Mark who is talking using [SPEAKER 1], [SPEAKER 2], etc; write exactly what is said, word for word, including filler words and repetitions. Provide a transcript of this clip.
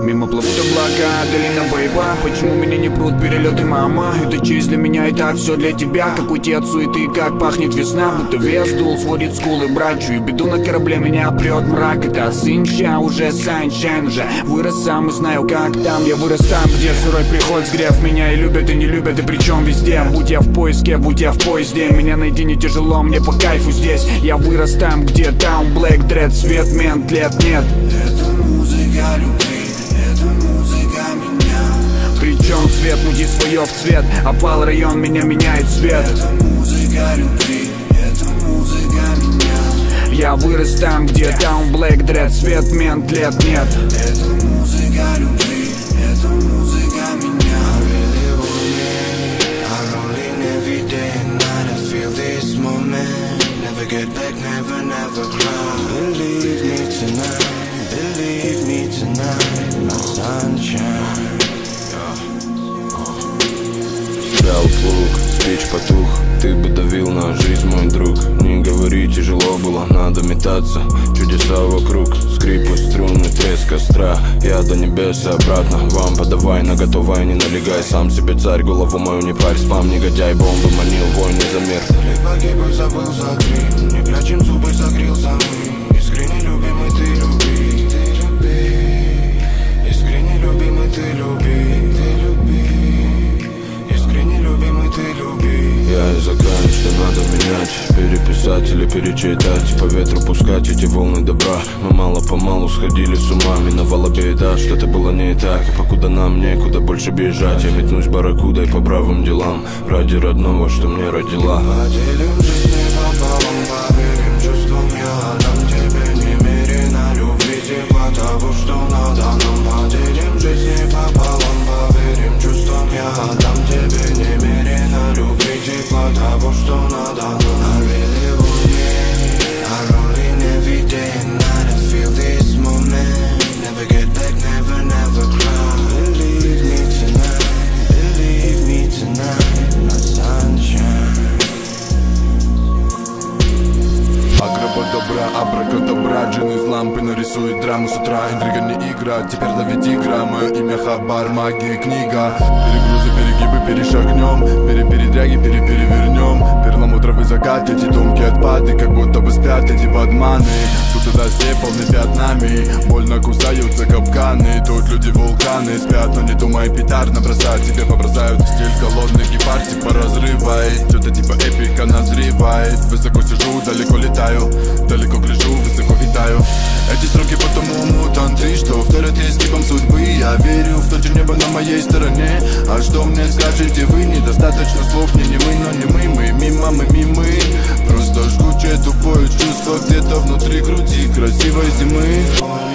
[SPEAKER 1] Мимо плывут облака, долина боева. Почему меня не прут перелеты, мама? Это честь для меня, это все для тебя. Как уйти от суеты, как пахнет весна. Будто вес дул, сводит скулы, брат. Чую беду на корабле, меня прет мрак. Это сынча, уже санчайн. Уже вырос сам и знаю, как там. Я вырос там, где сырой приход сгрев. Меня и любят, и не любят, и причем везде. Будь я в поиске, будь я в поезде. Меня найти не тяжело, мне по кайфу здесь. Я вырос там, где там Black Dread, свет, мент, лет нет.
[SPEAKER 2] Это музыка любви, это музыка меня.
[SPEAKER 1] Причем цвет, муди свое в цвет. Опал район, меня меняет цвет.
[SPEAKER 2] Это музыка любви, это музыка меня.
[SPEAKER 1] Я вырос там, где там Black Dread, свет, мент, лет нет.
[SPEAKER 2] Это музыка любви, это музыка меня. I really want it, I rolling every day and night. I feel this moment, never get back, never, never cry. Believe me tonight, believe me tonight, my sunshine.
[SPEAKER 3] Стрял плуг, спич потух, ты бы давил на жизнь, мой друг. Не говори, тяжело было, надо метаться. Чудеса вокруг, скрипы, струны, треск костра. Я до небес и обратно, вам подавай, на готовое не налегай. Сам себе царь, голову мою не парь, спам, негодяй. Бомбы манил, войны за мир.
[SPEAKER 2] Далек погиб и забыл за грим. Не прячем зубы, закрылся мы. Искренне любимый, ты люби, ты люби. Искренне любимый, ты люби, ты люби. Искренне любимый, ты люби.
[SPEAKER 3] Я из океана, что надо менять, переписать или перечитать, по ветру пускать эти волны добра. Мы мало-помалу сходили с ума, миновала беда, что-то было не так. И покуда нам некуда больше бежать, я метнусь барракудой по правым делам, ради родного, что мне родила.
[SPEAKER 2] Поделим жизнь пополам, поверим чувствам. Я отдам тебе немерено любви, тепла того, что надо нам. Поделим жизнь пополам, поверим чувствам. Я отдам тебе немерено любви, тепла того, что надо нам. I really want it, I rolling every day and night. I feel this moment, never get back, never, never cry. Believe me tonight, believe me tonight, my sunshine.
[SPEAKER 4] Аграбадабра, абракадабра, джин из лампы нарисует драму с утра. Интрига не игра, теперь ловить игра. Мое имя Хабар, магия, книга. Перегрузы, перегибы, перешагнем, перепередряги, переперевернем. Перламутровый закат, эти тонкие отпады, как будто бы спят эти подманы. Тут и все полны пятнами, больно кусаются капканы. Тут люди вулканы спят, но не думай петард набросать. Тебе побросают стиль голодный гепард, типа разрывает. Что-то типа эпика назревает. Высоко сижу, далеко летаю, далеко гляжу, высоко витаю. Эти строки потому мутанты, что вторят изгибом судьбы. Я верю в то, что небо на моей стороне. А что мне скажете вы? Недостаточно слов, не не мы, но не мы. Мы мимо, мы мимы. Просто жгучее тупое чувство где-то внутри груди красивой зимы.